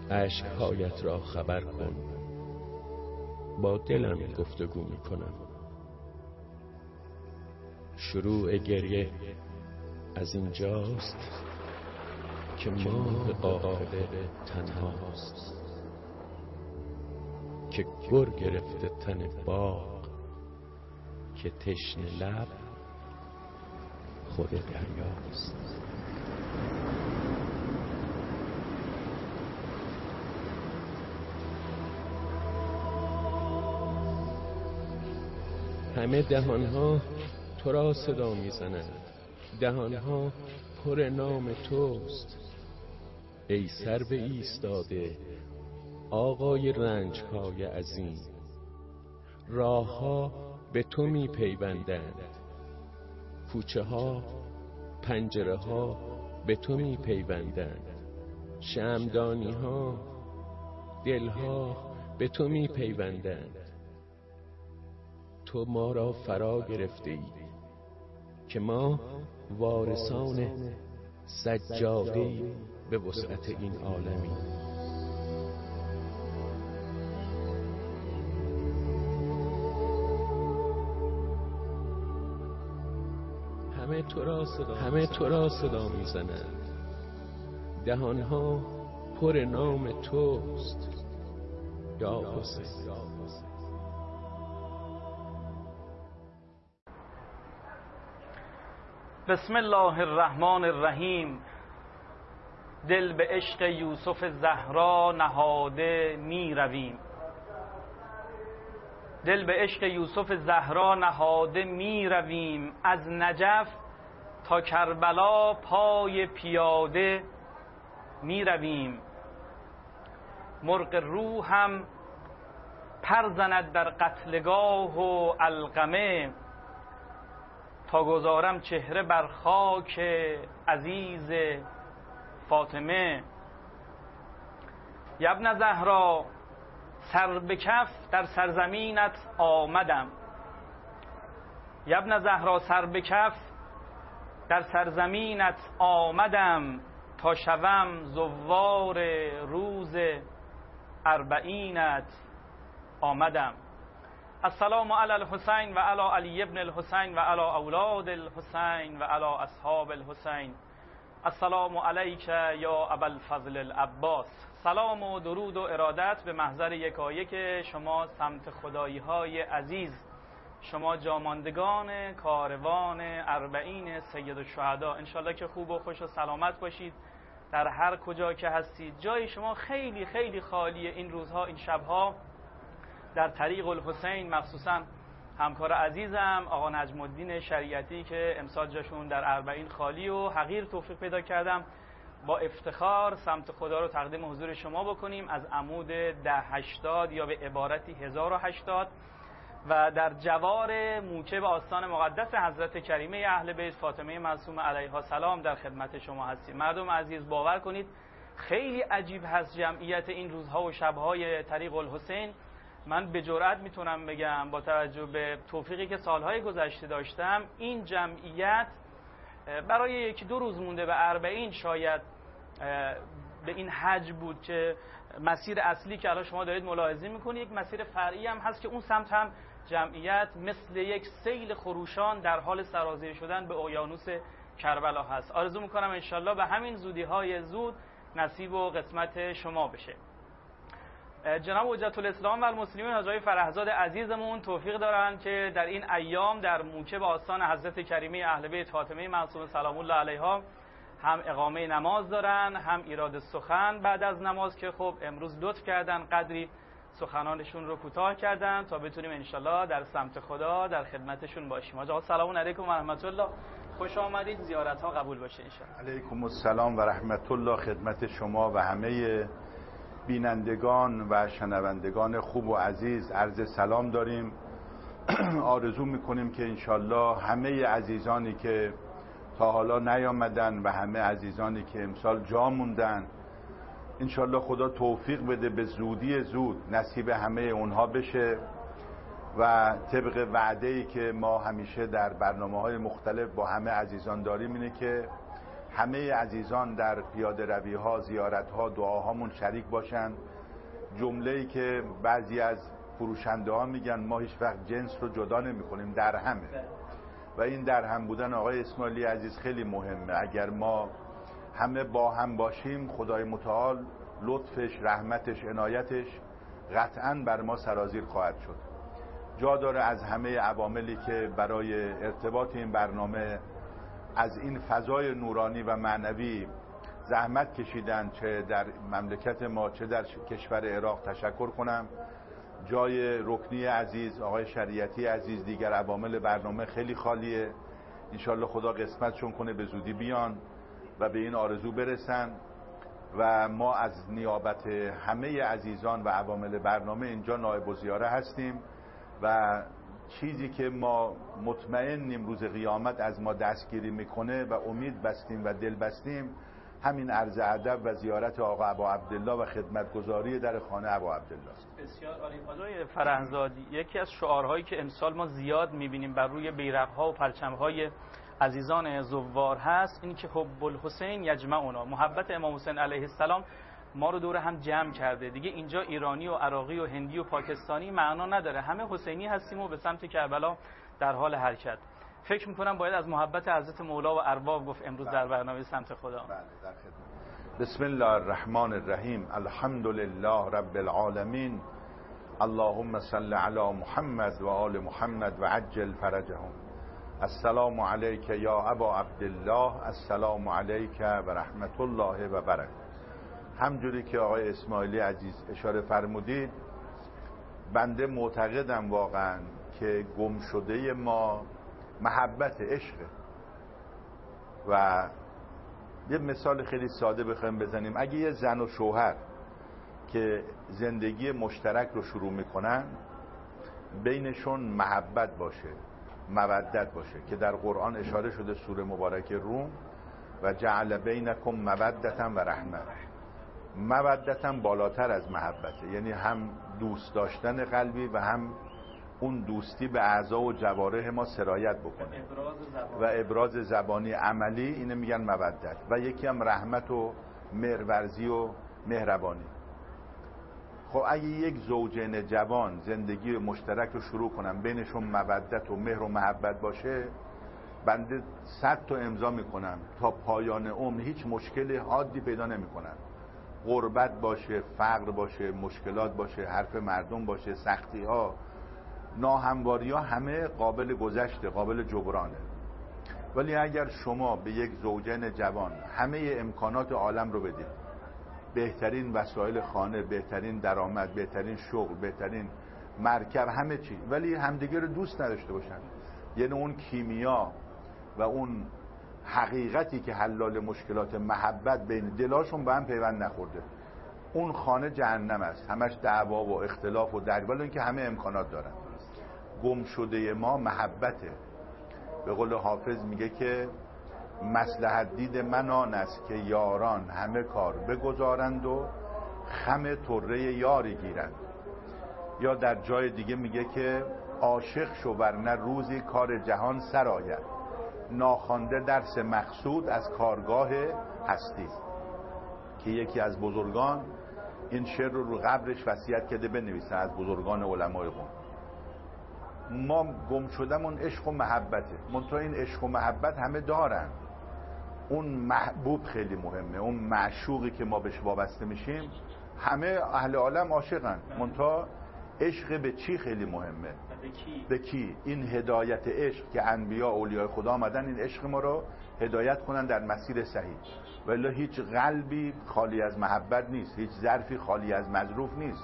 اشک‌هایت را خبر کن، با دلم گفتگو می کنم. شروع گریه از اینجاست که ماه عاقبه تنهاست، که گر گرفته تن باغ، که تشنه لب خود دریاست. همه دهانها تو را صدا میزنند، دهانها پر نام توست. ای سر به ایستاده آقای رنج‌های عظیم، راهها به تو می پیوندند، کوچه ها پنجره ها به تو می پیوندند، شمعدانی ها دل ها به تو می پیوندند. تو ما را فرا گرفته ای که ما وارثان سجاده‌ای به وسعت این عالمی. همه تو را صدا میزنند، دهانها پر نام توست یا حسین. بسم الله الرحمن الرحیم. دل به عشق یوسف زهرا نهاده می رویم، دل به عشق یوسف زهرا نهاده می رویم، از نجف تا کربلا پای پیاده می رویم. مرغ روحم پر زند در قتلگاه و علقمه، تا گذارم چهره بر خاک عزیز فاطمه. یبن زهرا سر به کف در سرزمینت آمدم، یبن زهرا سر به کف در سرزمینت آمدم، تا شوم زوار روز اربعینت آمدم. السلام علی الحسین و علی علی ابن الحسین و علی اولاد الحسین و علی اصحاب الحسین. السلام علیک یا ابوالفضل العباس. سلام و درود و ارادت به محضر یکایک شما سمت خدایی های عزیز، شما جاماندگان کاروان اربعین سید الشهدا. انشالله که خوب و خوش و سلامت باشید در هر کجا که هستید. جای شما خیلی خیلی خالیه این روزها، این شبها در طریق الحسین، مخصوصا همکار عزیزم آقا نجم الدین شریعتی که امسال جاشون در اربعین خالی و حقیر توفیق پیدا کردم با افتخار سمت خدا رو تقدیم حضور شما بکنیم از عمود 1080 یا به عبارتی 1080 و در جوار موکب آستان مقدس حضرت کریمه اهل بیت فاطمه معصومه علیها السلام در خدمت شما هستیم. مردم عزیز باور کنید خیلی عجیب هست جمعیت این روزها و شبهای طریق الحسین. من به جرئت میتونم بگم با توجه به توفیقی که سالهای گذشته داشتم، این جمعیت برای یکی دو روز مونده به اربعین شاید به این حج بود که مسیر اصلی که الان شما دارید ملاحظه میکنید یک مسیر فرعی هم هست که اون سمت هم جمعیت مثل یک سیل خروشان در حال سرازیر شدن به اقیانوس کربلا هست. آرزو میکنم انشالله به همین زودی های زود نصیب و قسمت شما بشه. جناب حجت الاسلام و المسلمین حاج آقای فرهزاد عزیزمون توفیق دارن که در این ایام در موکب آستان حضرت کریمه اهل بیت فاطمه معصومه سلام الله علیها هم اقامه نماز دارن، هم ایراد سخن بعد از نماز که خب امروز لطف کردن قدری سخنانشون رو کوتاه کردن تا بتونیم انشالله در سمت خدا در خدمتشون باشیم. حاج آقا سلام علیکم و رحمت الله، خوش آمدید، زیارت ها قبول باشه انشالله. علیکم السلام و رحمت الله خدمت شما و همه بینندگان و شنوندگان خوب و عزیز عرض سلام داریم. آرزو میکنیم که انشالله همه عزیزانی که تا حالا نیامدن و همه عزیزانی که امسال جا موندن انشالله خدا توفیق بده به زودی زود نصیب همه اونها بشه و طبق وعده‌ای که ما همیشه در برنامه‌های مختلف با همه عزیزان داریم اینه که همه عزیزان در پیاده روی ها، زیارت ها، دعاهامون شریک باشن. جمله‌ای که بعضی از فروشنده ها میگن ما هیچ وقت جنس رو جدا نمی کنیم، در همه، و این در هم بودن آقای اسماعیلی عزیز خیلی مهمه. اگر ما همه با هم باشیم، خدای متعال لطفش، رحمتش، عنایتش قطعاً بر ما سرازیر خواهد شد. جا داره از همه عواملی که برای ارتباط این برنامه از این فضای نورانی و معنوی زحمت کشیدن، چه در مملکت ما چه در کشور عراق، تشکر کنم. جای رکنی عزیز، آقای شریعتی عزیز، دیگر عوامل برنامه خیلی خالیه. انشالله خدا قسمتشون کنه به زودی بیان و به این آرزو برسن و ما از نیابت همه عزیزان و عوامل برنامه اینجا نایب الزیاره هستیم و چیزی که ما مطمئنیم روز قیامت از ما دستگیری میکنه و امید بستیم و دل بستیم، همین عرض ادب و زیارت آقا ابا عبدالله و خدمتگزاری در خانه ابا عبدالله است. بسیار عالی. آقای فرهنگزادی، یکی از شعارهایی که امسال ما زیاد میبینیم بر روی بیرق‌ها و پرچم‌های عزیزان زوار هست این که حب الحسین یجمعنا، محبت امام حسین علیه السلام ما رو دور هم جمع کرده. دیگه اینجا ایرانی و عراقی و هندی و پاکستانی معنا نداره، همه حسینی هستیم و به سمت کربلا در حال حرکت. فکر میکنم باید از محبت حضرت مولا و ارباب گفت امروز در برنامه سمت خدا. بسم الله الرحمن الرحیم. الحمد لله رب العالمین. اللهم صل علی محمد و آل محمد و عجل فرجهم. السلام علیک یا ابا عبدالله. السلام علیک و رحمت الله و برکاته. همجوری که آقای اسماعیلی عزیز اشاره فرمودید، بنده معتقدم واقعا که گم شده ما محبت، عشقه. و یه مثال خیلی ساده بخوایم بزنیم، اگه یه زن و شوهر که زندگی مشترک رو شروع میکنن، بینشون محبت باشه، مودت باشه، که در قرآن اشاره شده سوره مبارک روم، و جعل بینکم مودتا و رحمه. مودتا بالاتر از محبته، یعنی هم دوست داشتن قلبی و هم اون دوستی به اعضا و جوارح ما سرایت بکنه و ابراز زبانی عملی، اینه میگن مودت. و یکی هم رحمت و مهرورزی و مهربانی. خب اگه یک زوجین جوان زندگی مشترک رو شروع کنن، بینشون مودت و مهر و محبت باشه، بنده 100 تا امضا میکنم تا پایان عمر هیچ مشکلی حادی پیدا نمیکنن. غربت باشه، فقر باشه، مشکلات باشه، حرف مردم باشه، سختی ها، ناهمواری ها، همه قابل گذشته، قابل جبرانه. ولی اگر شما به یک زوجین جوان همه امکانات عالم رو بدید، بهترین وسایل خانه، بهترین درآمد، بهترین شغل، بهترین مرکب، همه چی، ولی همدیگه رو دوست نداشته باشن، یعنی اون کیمیا و اون حقیقتی که حلال مشکلات محبت بین دلاشون به هم پیوند نخورده، اون خانه جهنم است، همش دعوا و اختلاف و درگ، ولی اینکه همه امکانات دارن. گم شده ما محبته. به قول حافظ میگه که مصلحت دید من آن است که یاران همه کار بگذارند و خم طره یاری گیرند. یا در جای دیگه میگه که عاشق شو ورنه روزی کار جهان سرآید، ناخوانده درس مقصود از کارگاه هستی. که یکی از بزرگان این شعر رو قبرش وصیت کرده بنویسه، از بزرگان علمای قوم. ما گم شدمون عشق و محبته، منتها این عشق و محبت همه دارن. اون محبوب خیلی مهمه، اون معشوقی که ما بهش وابسته میشیم، همه اهل عالم عاشقن، منتها عشق به چی خیلی مهمه؟ به کی؟ این هدایت عشق که انبیا اولیاء خدا آمدن این عشق ما رو هدایت کنن در مسیر صحیح. ولی هیچ قلبی خالی از محبت نیست، هیچ ظرفی خالی از مظروف نیست.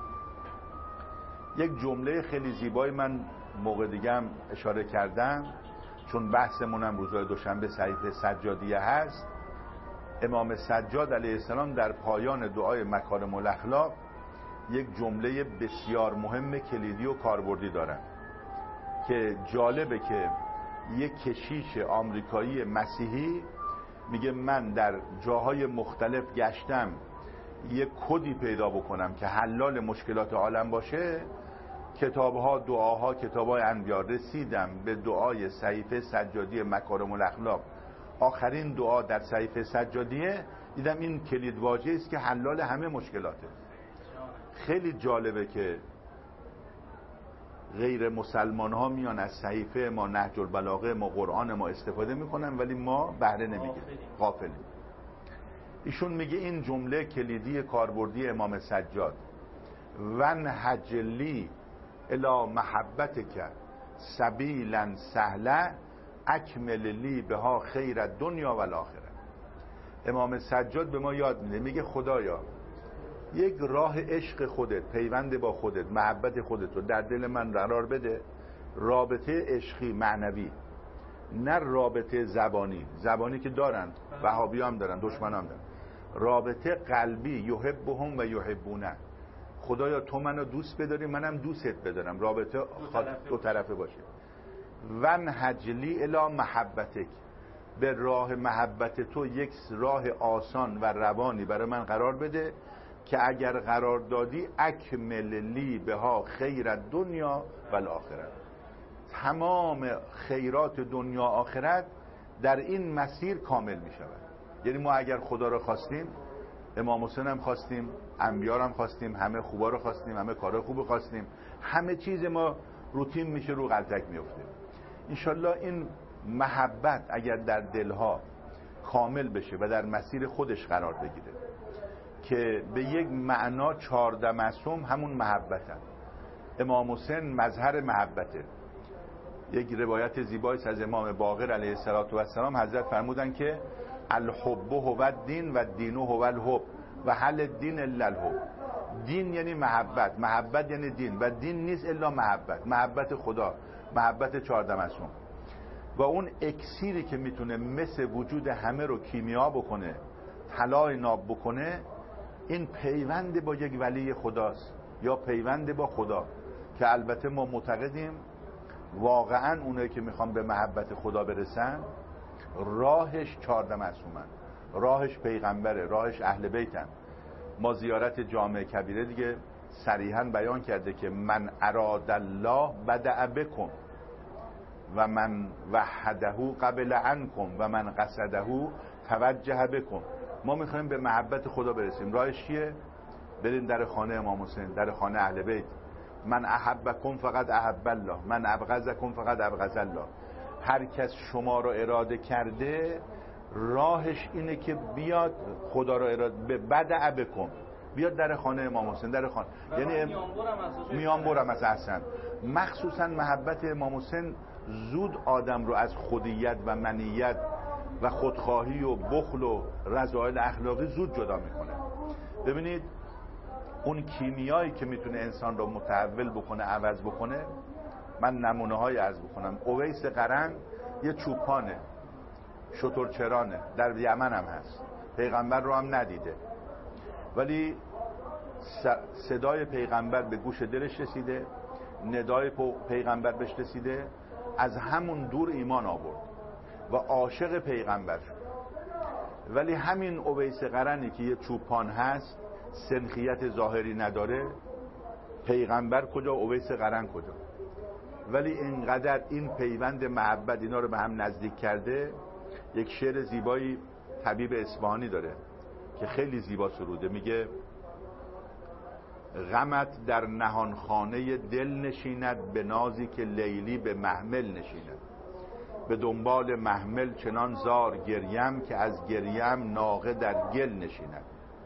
یک جمله خیلی زیبایی من موقع دیگه هم اشاره کردم، چون بحثمونم روزهای دوشنبه صحیفه سجادیه هست. امام سجاد علیه السلام در پایان دعای مکارم الاخلاق یک جمله بسیار مهم کلیدی و کاربردی دارن که جالبه که یک کشیش آمریکایی مسیحی میگه من در جاهای مختلف گشتم یک کدی پیدا بکنم که حلال مشکلات عالم باشه، کتابها، دعاها، کتابهای انبیا، رسیدم به دعای صحیفه سجادی مکارم الاخلاق، آخرین دعا در صحیفه سجادیه دیدم این کلید واژه است که حلال همه مشکلاته. خیلی جالبه که غیر مسلمان ها میان از صحیفه ما، نهج البلاغه ما، قرآن ما استفاده میکنن ولی ما بهره نمیگیریم، غافلیم. ایشون میگه این جمله کلیدی کاربردی امام سجاد، ونهج لی الی محبتک سبیلا سهلا اکمل لی بها خیر الدنیا و الاخره. امام سجاد به ما یاد میده، میگه خدایا یک راه عشق خودت، پیوند با خودت، محبت خودت رو در دل من قرار بده، رابطه عشقی معنوی، نه رابطه زبانی که دارن، وهابی هم دارن، دشمن هم دارن، رابطه قلبی، یحبهم و یحبونه. خدایا تو منو دوست بداری منم دوستت بدارم، رابطه دو طرفه باشه. ونهج لی الی محبتک، به راه محبت تو یک راه آسان و روانی برای من قرار بده که اگر قرار دادی اکمل لی بها خیر الدنیا و الاخره، تمام خیرات دنیا آخرت در این مسیر کامل می شود. یعنی ما اگر خدا رو خواستیم، امام حسین هم خواستیم، انبیا هم خواستیم، همه خوبا رو خواستیم، همه کارا خوب خواستیم، همه چیز ما روتین میشه، رو غلطک میفته. انشالله این محبت اگر در دلها کامل بشه و در مسیر خودش قرار بگیره که به یک معنا 14 معصوم همون محبتن. امام حسین مظهر محبته. یک روایت زیبایی از امام باقر علیه السلام، حضرت فرمودن که الحب هو الدین و الدین هو الحب و هل الدین الا الحب. دین یعنی محبت، محبت یعنی دین، و دین نیست الا محبت، محبت خدا، محبت 14 معصوم. و اون اکسیری که میتونه مثل وجود همه رو کیمیا بکنه، طلای ناب بکنه، این پیوند با یک ولی خداست یا پیوند با خدا، که البته ما معتقدیم واقعا اونایی که میخوان به محبت خدا برسن راهش 14 معصومن، راهش پیغمبره، راهش اهل بیتن. ما زیارت جامع کبیره دیگه صریحا بیان کرده که من اراد الله بدأ بکم و من وحده قبل عنکم و من قصده توجه بکم. ما میخوایم به محبت خدا برسیم، راهش چیه؟ بریم در خانه امام حسین، در خانه اهل بیت. من احبکم فقط احب الله، من ابغضکم فقط ابغض الله. هر کس شما رو اراده کرده راهش اینه که بیاد خدا رو اراده به بدع بکن، بیاد در خانه امام حسین، در خانه، یعنی میانبرم از احسن. مخصوصا محبت امام حسین زود آدم رو از خودیت و منیت و خودخواهی و بخل و رذائل اخلاقی زود جدا میکنه. ببینید اون کیمیایی که میتونه انسان رو متحول بکنه، عوض بکنه، من نمونه های عرض بکنم. اویس قرن یه چوپانه، شترچرانه، در یمن هم هست، پیغمبر رو هم ندیده، ولی صدای پیغمبر به گوش دلش رسیده، ندای پیغمبر بهش رسیده، از همون دور ایمان آورد و عاشق پیغمبر شد. ولی همین اویس قرنی که یه چوپان هست، سنخیت ظاهری نداره، پیغمبر کجا، اویس قرن کجا؟ ولی اینقدر این پیوند محبت اینا رو به هم نزدیک کرده. یک شعر زیبایی طبیب اصفهانی داره که خیلی زیبا سروده، میگه غمت در نهانخانه دل نشیند، به نازی که لیلی به محمل نشیند. به دنبال محمل چنان زار گریم، که از گریم ناقه در گل نشیند.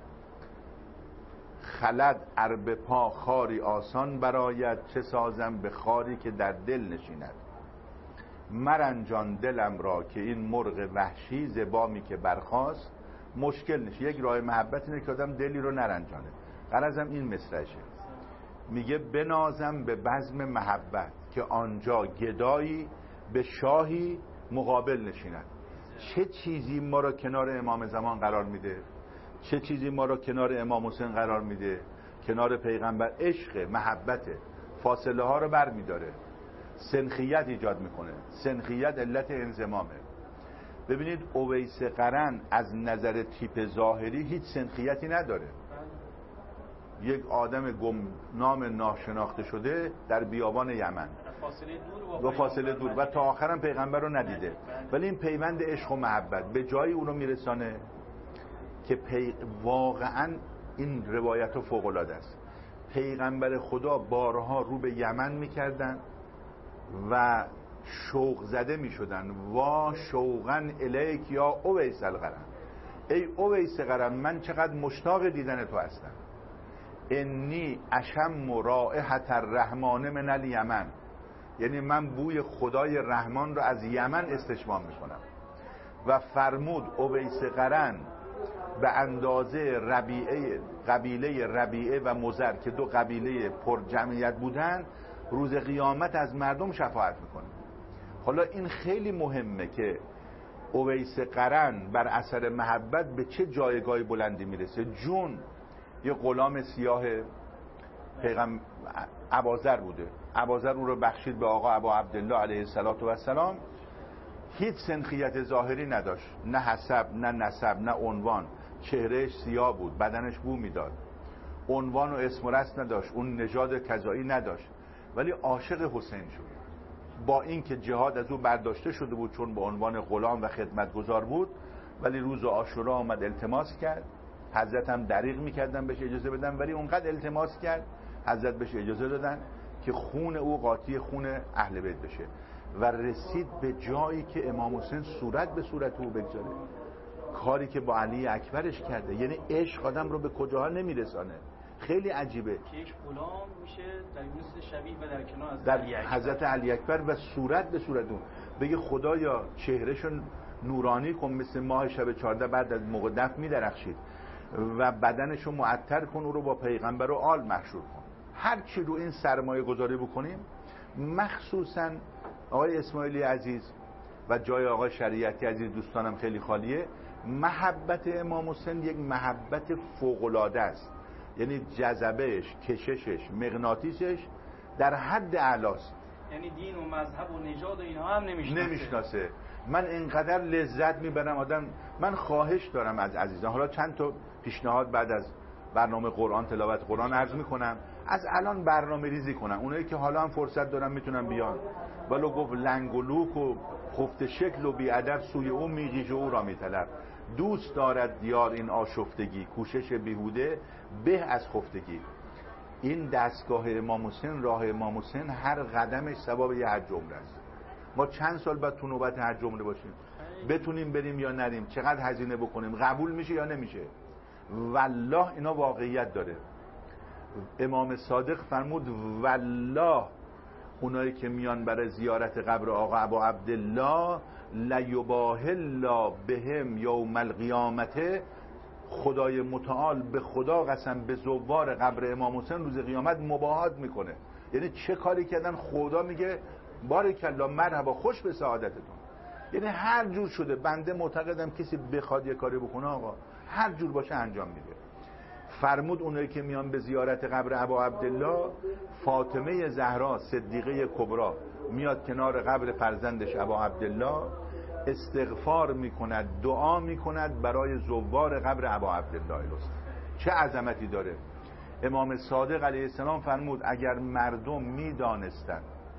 خلد عرب پا خاری آسان براید، چه سازم به خاری که در دل نشیند. مرنجان دلم را که این مرغ وحشی، ز بامی که برخاست مشکل نشه. یک راه محبت اینه که آدم دلی رو نرنجانه. غرضم این مصرعشه، میگه بنازم به بزم محبت، که آنجا گدایی به شاهی مقابل نشیند. چه چیزی ما را کنار امام زمان قرار میده؟ چه چیزی ما را کنار امام حسین قرار میده؟ کنار پیغمبر. عشق، محبته، فاصله ها رو بر میداره، سنخیت ایجاد میکنه. سنخیت علت انضمامه. ببینید اویس قرن از نظر تیپ ظاهری هیچ سنخیتی نداره، یک آدم گمنام ناشناخته شده در بیابان یمن با فاصله دور و تا آخرم پیغمبر رو ندیده، ولی این پیوند عشق و محبت به جایی اون رو میرسانه که واقعا این روایت فوق العاده است. پیغمبر خدا بارها رو به یمن میکردن و شوق زده میشدن، وا شوقا الیک یا اویس القرن، ای اویس قرن من چقدر مشتاق دیدن تو هستم. انی اشم رائحة الرحمن من الیمن، یعنی من بوی خدای رحمان رو از یمن استشمام میکنم. و فرمود اویس قرن به اندازه قبیله ربیعه و مضر که دو قبیله پر جمعیت بودن روز قیامت از مردم شفاعت میکنه. حالا این خیلی مهمه که اویس قرن بر اثر محبت به چه جایگاه بلندی میرسه. جون یه غلام سیاه اباذر بوده، اباذر او رو بخشید به آقا ابا عبدالله علیه السلام. هیچ سنخیت ظاهری نداشت، نه حسب نه نسب نه عنوان، چهرهش سیاه بود، بدنش بو میداد، عنوان و اسم و رسم نداشت، اون نژاد کذایی نداشت، ولی عاشق حسین شد. با اینکه جهاد از او برداشته شده بود چون به عنوان غلام و خدمتگزار بود، ولی روز عاشورا آمد التماس کرد، حضرت هم دریغ میکردن بهش اجازه بدن، ولی اونقدر التماس کرد حضرت بهش اجازه دادن که خون او قاطی خون اهل بیت بشه و رسید به جایی که امام حسین صورت به صورت او بگذاره. کاری که با علی اکبرش کرده، یعنی عشق آدم رو به کجاها نمیرسانه. خیلی عجیبه که یک غلام میشه در مثل شبیه و در کنار از در حضرت علی اکبر و صورت به صورت اون بگه خدایا چهرهشون نورانی کن مثل ماه شب 14 بعد از موقع دفن میدرخشید و بدنشو معطر کن، او رو با پیغمبر و آل محشور کن. هر چی رو این سرمایه گذاری بکنیم، مخصوصا آقای اسماعیلی عزیز و جای آقای شریعتی عزیز دوستانم خیلی خالیه، محبت امام حسین یک محبت فوق‌العاده است. یعنی جذبهش، کششش، مغناطیسش در حد اعلاست. یعنی دین و مذهب و نژاد و اینها هم نمیشناسه. من اینقدر لذت میبرم آدم. من خواهش دارم از عزیزان، حالا چند تا پیشنهاد بعد از برنامه قرآن تلاوت قرآن عرض میکنم، از الان برنامه ریزی کنم. اونایی که حالا هم فرصت دارن میتونن بیان. ولو گفت لنگ و لوک و خفت شکل و بیادب سوی او میغیج و او را میطلب. دوست دارد دیار این آشفتگی، کوشش بیهوده به از خفتگی. این دستگاه امام حسین، راه امام حسین، هر قدمش ثواب یه حج عمره است. ما چند سال بعد تو نوبت حج عمره باشیم، بتونیم بریم یا نریم، چقدر هزینه بکنیم، قبول میشه یا نمیشه. والله اینا واقعیت داره. امام صادق فرمود والله اونایی که میان برای زیارت قبر آقا ابا عبدالله لیباهی الله بهم یوم القیامت، خدای متعال به خدا قسم به زوار قبر امام حسین روز قیامت مباهات میکنه. یعنی چه کاری کردن؟ خدا میگه بارک الله مرحبا، خوش به سعادتتون. یعنی هر جور شده، بنده معتقدم کسی بخواد یه کاری بکنه آقا هر جور باشه انجام میده. فرمود اونایی که میان به زیارت قبر ابا عبدالله، فاطمه زهرا صدیقه کبری میاد کنار قبر فرزندش ابا عبدالله، استغفار میکند، دعا میکند برای زوار قبر ابا عبدالله الست. چه عظمتی داره. امام صادق علیه السلام فرمود اگر مردم میدانستند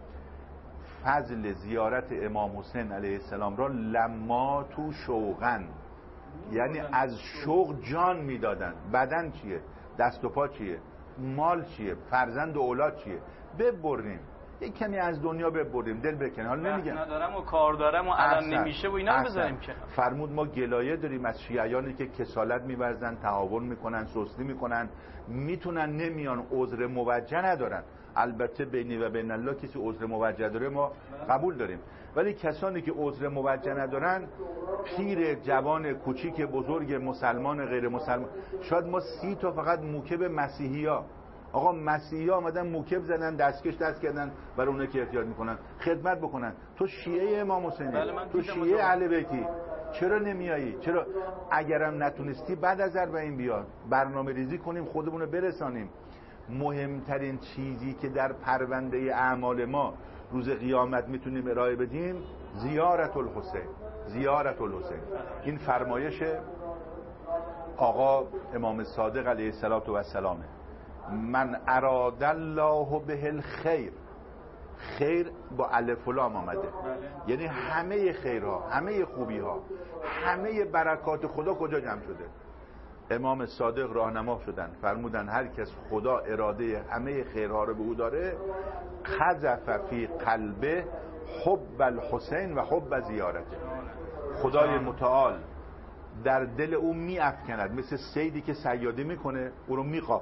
فضل زیارت امام حسین علیه السلام را لما تو شوقن، یعنی از شوق جان میدادن. بدن چیه؟ دست و پا چیه؟ مال چیه؟ فرزند و اولاد چیه؟ ببریم یک کمی از دنیا ببریم، دل بکنیم. حالا نمیگم ندارم و کار دارم و الان نمیشه و اینا بذاریم که. فرمود ما گلایه داریم از شیعیانی که کسالت میورزن، تهاون میکنن، سستی میکنن، میتونن نمیان، عذر موجه ندارن. البته بینی و بین الله کسی عذر موجه داره ما قبول داریم، ولی کسانی که عذر موجه ندارن، پیر، جوان، کوچیک، بزرگ، مسلمان، غیر مسلمان، شاید ما 30 تا فقط موکب مسیحی ها، آقا مسیحی ها آمدن موکب زدن، دستکش دست کردن برای اونه که احتیاط میکنن خدمت بکنن. تو شیعه امام حسینی، تو شیعه اهل بیتی، چرا نمیایی؟ چرا اگرم نتونستی بعد از 40 بیاد برنامه ریزی کنیم، خودمونو برسانیم. مهمترین چیزی که در پرونده اعمال ما روز قیامت میتونیم ارائه بدیم زیارت الحسین. زیارت الحسین این فرمایش آقا امام صادق علیه السلامه. من اراد الله به الخیر، خیر با الف و لام آمده، یعنی همه خیرها، همه خوبیها، همه برکات خدا کجا جمع شده؟ امام صادق راهنما شدن، فرمودن هر کس خدا اراده همه خیرها رو به او داره، قذف فی قلبه حب الحسین و حب زیارته، خدای متعال در دل او می افکند، مثل صیدی که صیادی میکنه او رو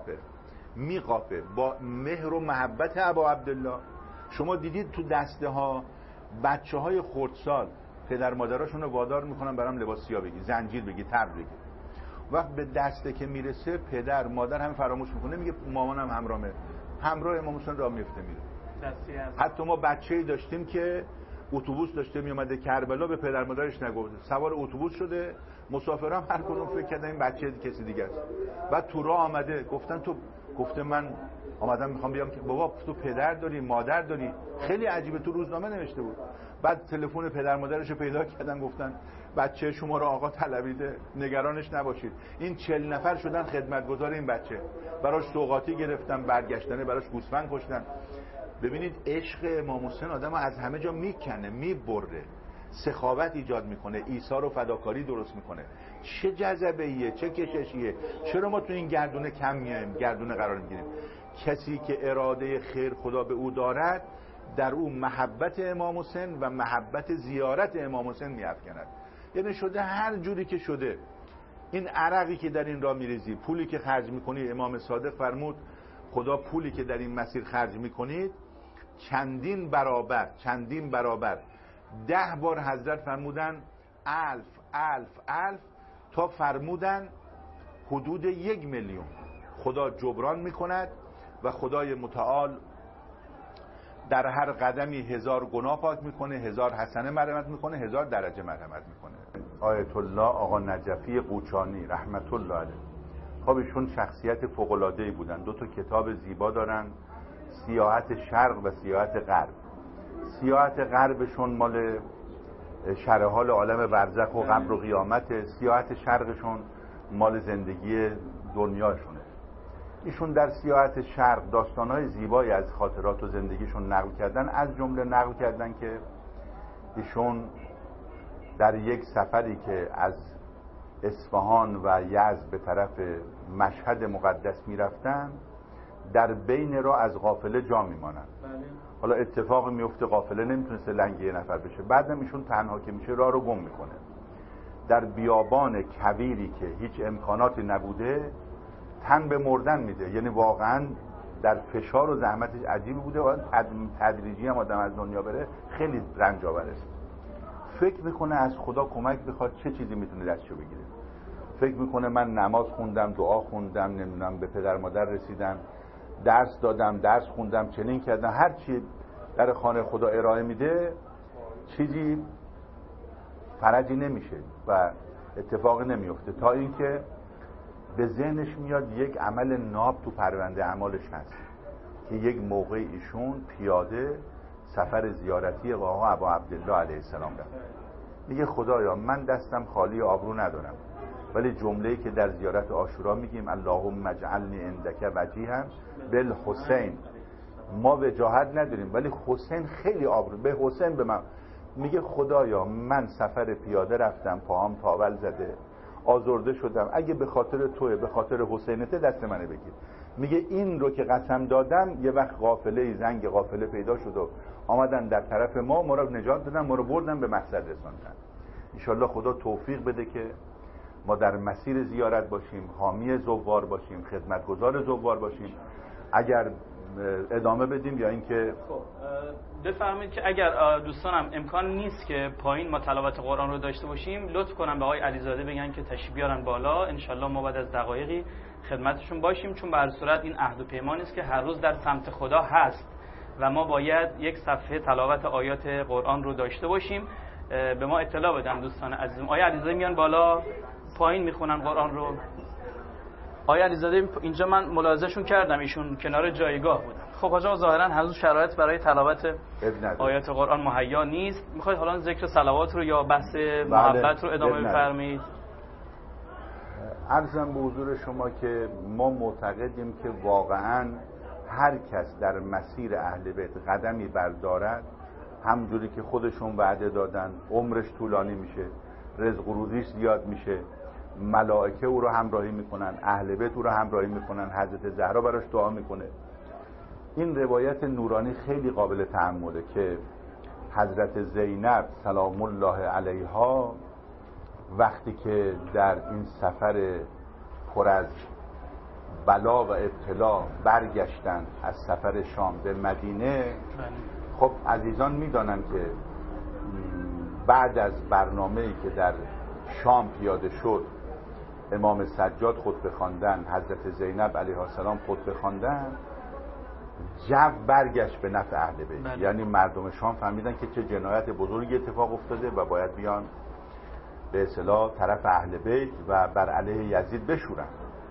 میقافه با مهر و محبت ابا عبدالله. شما دیدید تو دسته ها بچه های خردسال پدر مادراشون رو وادار میکنن برام لباس سیاه بگی، زنجیر بگی، تبر بگی. وقت به دسته که میرسه پدر مادر هم فراموش میکنه، میگه مامانم همراه امام حسین راه میفته میره. حتی ما بچه‌ای داشتیم که اتوبوس داشته میومده کربلا، به پدر مادرش نگفته، سوار اتوبوس شده، مسافرام هر کدوم فکر کردن این بچه کسی دیگه است. بعد تو راه آمده گفتن تو، گفته من آمدم میخوام بیام که بابا تو پدر داری مادر داری. خیلی عجیبه، تو روزنامه نوشته بود. بعد تلفن پدر مادرش رو پیدا کردن، گفتن بچه شما رو آقا طلبیده، نگرانش نباشید. این 40 نفر شدن خدمتگزار این بچه، براش سوغاتی گرفتن، برگشتنه براش گوسفند کشتن. ببینید عشق امام حسین آدمو از همه جا میکنه، میبره، سخاوت ایجاد میکنه، ایثار و فداکاری درست میکنه. چه جذبه‌ایه، چه کششیه. چرا ما تو این گردونه کم میایم، گردونه قرار میگیریم؟ کسی که اراده خیر خدا به او دارد، در او محبت امام حسین و محبت زیارت امام حسین میافکند. یعنی شده هر جوری که شده، این عرقی که در این راه میریزی، پولی که خرج میکنی، امام صادق فرمود خدا پولی که در این مسیر خرج میکنید چندین برابر 10 بار حضرت فرمودن الف تا فرمودن حدود 1 میلیون خدا جبران میکند و خدای متعال در هر قدمی 1000 گناه پاک میکنه، 1000 حسنه مرحمت میکنه، 1000 درجه مرحمت میکنه. آیت الله آقا نجفی قوچانی رحمت الله علیه، خب ایشون شخصیت فوق‌العاده‌ای بودن. 2 کتاب زیبا دارن، سیاحت شرق و سیاحت غرب. سیاحت غربشون مال شرح حال عالم برزخ و قبر و قیامت، سیاحت شرقشون مال زندگی دنیاشونه. ایشون در سیاحت شرق داستانهای زیبایی از خاطرات و زندگیشون نقل کردن، از جمله نقل کردن که ایشون در یک سفری که از اصفهان و یزد به طرف مشهد مقدس میرفتن، در بین راه از قافله جا میمانن. حالا اتفاقی میفته، قافله نمیتونسته لنگ یه نفر بشه. بعدم ایشون تنها که میشه راه رو گم میکنه. در بیابان کویری که هیچ امکاناتی نبوده تن به مردن میده. یعنی واقعا در فشار و زحمتش عجیبی بوده و تدریجی هم آدم از دنیا بره خیلی رنج آوره. فکر میکنه از خدا کمک بخواد چه چیزی میتونه دستشو بگیره. فکر میکنه من نماز خوندم، دعا خوندم، نمیدونم به پدر مادر رسیدم، درس دادم، درس خوندم، چنین کردم، هر چی در خانه خدا ارائه میده چیزی فرجی نمیشه و اتفاقی نمیفته، تا اینکه به ذهنش میاد یک عمل ناب تو پرونده اعمالش هست که یک موقع ایشون پیاده سفر زیارتی آقا ابا عبدالله علیه السلام رفت. میگه خدایا من دستم خالی آبرو ندارم، ولی جمله‌ای که در زیارت عاشورا میگیم اللهم اجعلنی عندک وجیها بالحسین، ما وجاهت نداریم ولی حسین خیلی آبرو، به حسین به من. میگه خدایا من سفر پیاده رفتم، پاهام تاول زده، آزرده شدم، اگه به خاطر توه، به خاطر حسینته دست منو بگیر. میگه این رو که قسم دادم، یه وقت قافله، زنگ قافله پیدا شد و آمدن در طرف ما رو نجات دادن، ما رو بردن به مقصد رساندن. انشالله خدا توفیق بده که ما در مسیر زیارت باشیم، حامی زوار باشیم، خدمتگزار زوار باشیم. اگر ادامه بدیم یا اینکه بفرمایید که اگر دوستانم امکان نیست که پایین ما تلاوت قرآن رو داشته باشیم، لطف کنن به آقای علیزاده بگن که تشریف بیارن بالا. انشالله ما بعد از دقایقی خدمتشون باشیم، چون به هر صورت این عهد و پیمانی است که هر روز در سمت خدا هست و ما باید یک صفحه تلاوت آیات قرآن رو داشته باشیم. به ما اطلاع بدن دوستان عزیزم. آقای علیزاده میان بالا، پایین میخونن قرآن رو. آقای علیزاده اینجا من ملاحظه‌شون کردم ایشون کنار جایگاه بودن. خب حاجا ظاهرا هنوز شرایط برای تلاوت آیات قرآن مهیا نیست. میخواید حالا ذکر صلوات رو یا بحث محبت رو ادامه بفرمایید؟ عرضم به حضور شما که ما معتقدیم که واقعا هر کس در مسیر اهل بیت قدمی بردارد، همونجوری که خودشون وعده دادن عمرش طولانی میشه، رزق و روزیش زیاد میشه، ملائکه او رو همراهی میکنن، اهل بیت او رو همراهی میکنن، حضرت زهرا براش دعا میکنه. این روایت نورانی خیلی قابل تأمله که حضرت زینب سلام الله علیها وقتی که در این سفر پر از بلا و ابتلا برگشتن از سفر شام به مدینه، خب عزیزان میدانن که بعد از برنامه‌ای که در شام پیاده شد، امام سجاد خطبه خواندن، حضرت زینب علیها السلام خطبه خواندن، جو برگشت به نفع اهل بیت. یعنی مردم شام فهمیدن که چه جنایت بزرگی اتفاق افتاده و باید بیان به اصطلاح طرف اهل بیت و بر علیه یزید بشورن.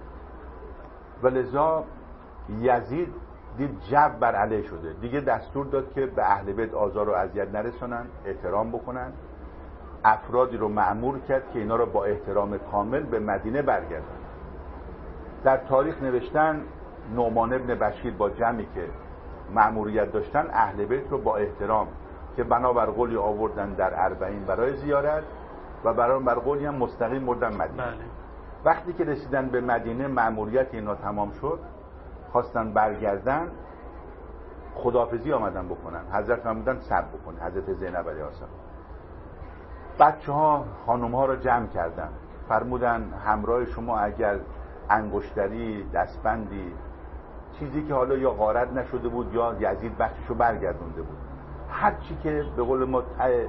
و لذا یزید دید جو بر علیه شده، دیگه دستور داد که به اهل بیت آزار و اذیت نرسونن، احترام بکنن. افرادی رو مأمور کرد که اینا رو با احترام کامل به مدینه برگردن. در تاریخ نوشتن نعمان ابن بشیر با جمعی که مأموریت داشتن اهل بیت رو با احترام که بنابر قولی آوردن در اربعین برای زیارت و بر قولی هم مستقیم بردن مدینه. وقتی که رسیدن به مدینه مأموریت اینا تمام شد، خواستن برگردن، خداحافظی آمدن بکنن. حضرت فرمودن صبر بکن. حضرت زینب علیها السلام بچه ها خانم ها رو جمع کردن، فرمودن همراه شما اگر انگشتری، دستبندی، چیزی که حالا یا غارت نشده بود یا یزید بخششو برگردونده بود، هر چی که به قول ما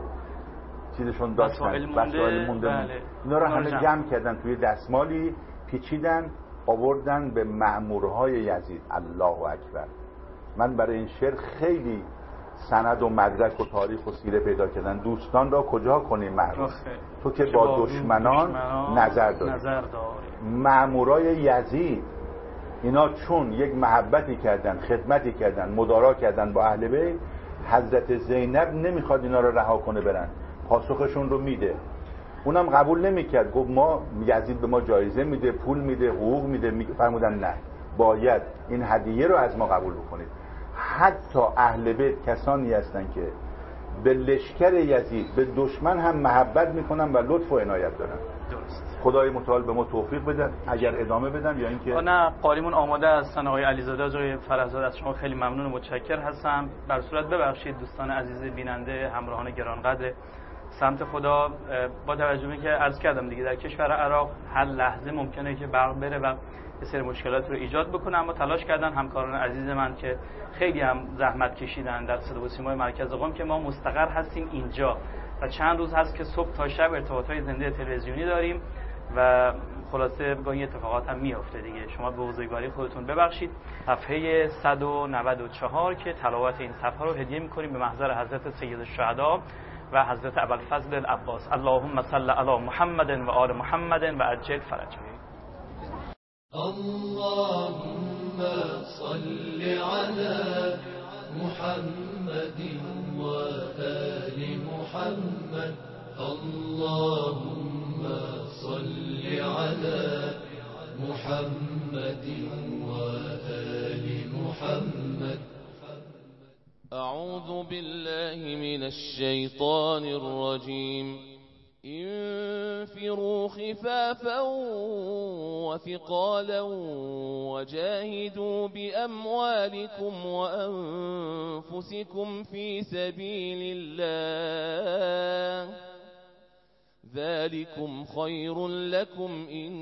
چیزشون داشتن، وسایل مونده، بله. اینا رو همه جمع کردن توی دستمالی، پیچیدن، آوردن به مأمورهای یزید. الله اکبر. من برای این شعر خیلی سند و مدرک و تاریخ و سیره پیدا کردن. دوستان را کجا کنی محروم، تو که با دشمنان نظر داری. مأمورای یزید اینا چون یک محبتی کردن، خدمتی کردن، مدارا کردن با اهل بیت، حضرت زینب نمیخواد اینا رو رها کنه برن، پاسخشون رو میده. اونم قبول نمیکرد، گفت ما یزید به ما جایزه میده، پول میده، حقوق میده. فرمودن نه، باید این هدیه رو از ما قبول بکنید. حتی اهل بیت کسانی هستن که به لشکر یزید، به دشمن هم محبت میکنن و لطف و عنایت دارن. درست. خدای متعال به ما توفیق بده اگر ادامه بدم یا اینکه نه. قاریمون آماده هستن. آقای علیزاده، آقای فرزاد، از شما خیلی ممنون و متشکر هستم. بر صورت ببخشید دوستان عزیز بیننده، همراهان گرانقدر سمت خدا، با توجه به که عرض کردم دیگه در کشور عراق هر لحظه ممکنه که برق بره و یه سری مشکلات رو ایجاد بکنه، اما تلاش کردن همکاران عزیز من که خیلی هم زحمت کشیدن در صدا و سیمای مرکز قم که ما مستقر هستیم اینجا و چند روز هست که صبح تا شب ارتباطات زنده تلویزیونی داریم و خلاصه گاهی اتفاقات هم میافته دیگه. شما به بزرگواری خودتون ببخشید. صفحه 194 که تلاوت این صفحه رو هدیه می‌کنیم به محضر حضرت سید الشهدا و حضرت ابوالفضل العباس. اللهم صل علی محمد و آل محمد و عجل فرجه. اللهم صل على محمد و آل محمد. اللهم صل على محمد و آل محمد. أعوذ بالله من الشيطان الرجيم. انفروا خفافا وثقالا وجاهدوا بأموالكم وأنفسكم في سبيل الله ذلكم خير لكم إن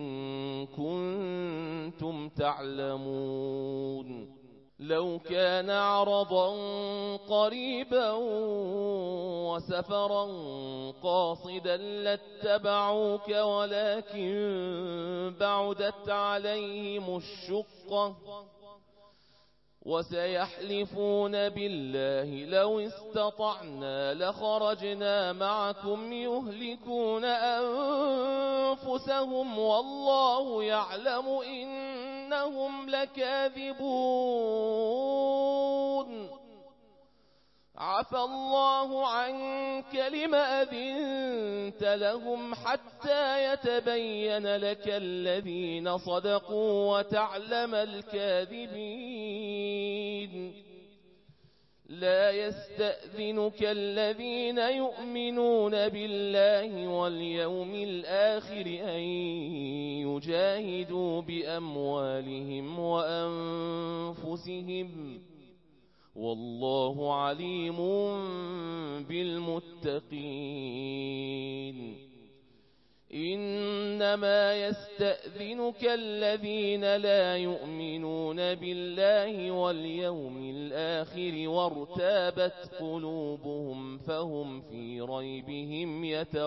كنتم تعلمون. لو كان عرضا قريبا وسفرا قاصدا لاتبعوك ولكن بعدت عليهم الشقة وسيحلفون بالله لو استطعنا لخرجنا معكم يهلكون أنفسهم والله يعلم إنهم لكاذبون. عفى الله عنك لم أذنت لهم حتى يتبين لك الذين صدقوا وتعلم الكاذبين لا يستأذنك الذين يؤمنون بالله واليوم الآخر أن يجاهدوا بأموالهم وأنفسهم والله عليم بالمتقين إنما يستأذنك الذين لا يؤمنون بالله واليوم الآخر وارتابت قلوبهم فهم في ريبهم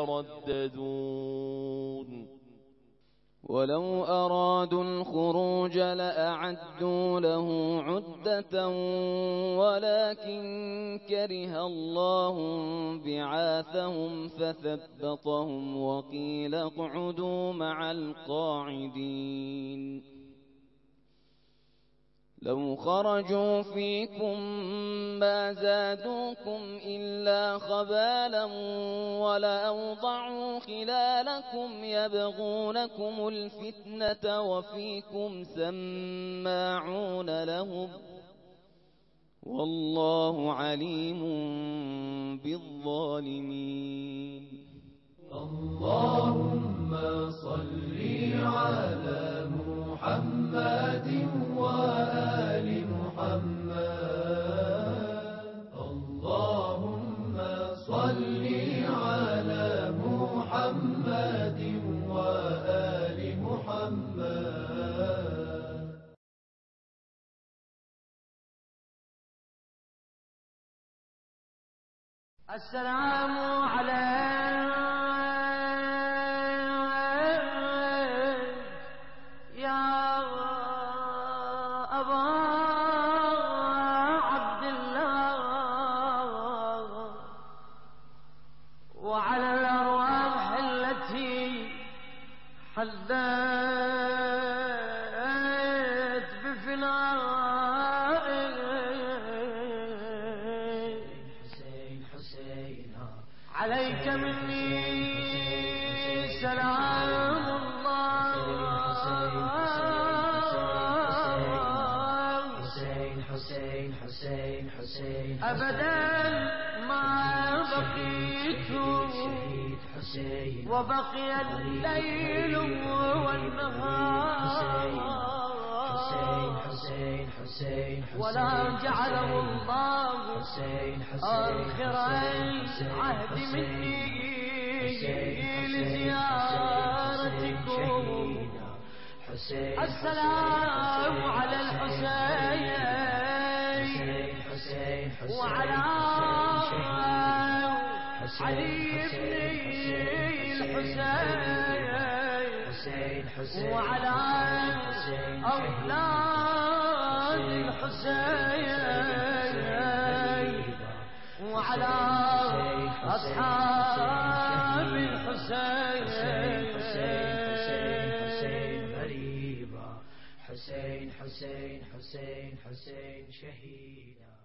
يترددون ولو أرادوا الخروج لأعدوا له عدة ولكن كره الله بعاثهم فثبطهم وقيل اقعدوا مع القاعدين لو خرجوا فيكم ما زادوكم إلا خبالا ولأوضعوا خلالكم يبغونكم الفتنة وفيكم سماعون لهم والله عليم بالظالمين اللهم صل على محمد وآل محمد اللهم صل على محمد وآل محمد. السلام عليكم يا أبا عبد الله وعلى الأرواح التي حلت بفنائك عليك مني سلام الله أبدا ما بقيت وبقي الليل والنهار ولا جعله الله آخر العهد مني لزيارتكم. السلام على الحسين وعلى علي بن الحسين وعلى أولاد الحسين وعلى أصحاب الحسين. حسين حسين حسين حسين شهيدا.